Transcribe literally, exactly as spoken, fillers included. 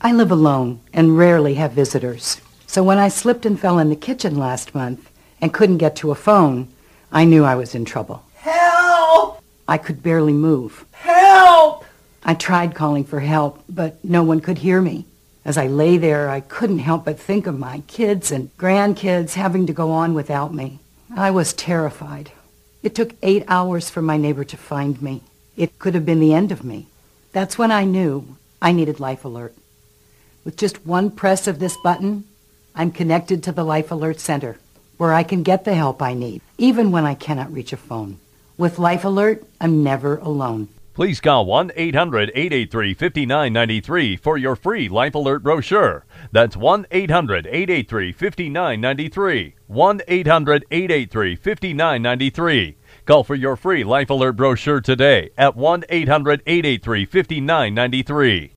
I live alone and rarely have visitors. So when I slipped and fell in the kitchen last month and couldn't get to a phone, I knew I was in trouble. Help! I could barely move. Help! I tried calling for help, but no one could hear me. As I lay there, I couldn't help but think of my kids and grandkids having to go on without me. I was terrified. It took eight hours for my neighbor to find me. It could have been the end of me. That's when I knew I needed Life Alert. With just one press of this button, I'm connected to the Life Alert Center, where I can get the help I need, even when I cannot reach a phone. With Life Alert, I'm never alone. Please call one eight hundred eight eight three five nine nine three for your free Life Alert brochure. That's one eight hundred eight eight three five nine nine three. one eight hundred eight eight three five nine nine three. Call for your free Life Alert brochure today at one eight hundred eight eight three five nine nine three.